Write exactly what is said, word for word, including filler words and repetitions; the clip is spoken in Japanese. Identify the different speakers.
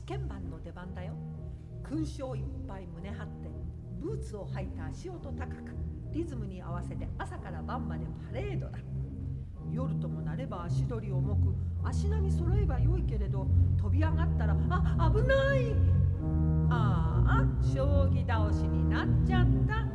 Speaker 1: 鍵盤の出番だよ。勲章いっぱい胸張ってブーツを履いた足音高くリズムに合わせて朝から晩までパレードだ。夜ともなれば足取り重く足並み揃えばよいけれど、飛び上がったらあ危ない、ああ将棋倒しになっちゃった